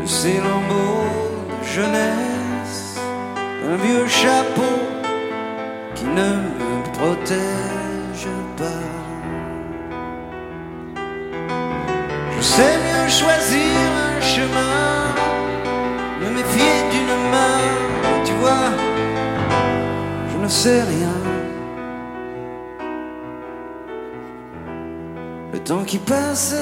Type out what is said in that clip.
de ces lambeaux de jeunesse, un vieux chapeau qui ne me protège pas. Je sais mieux choisir un chemin, me méfier d'une main, tu vois, je ne sais rien. Le temps qui passe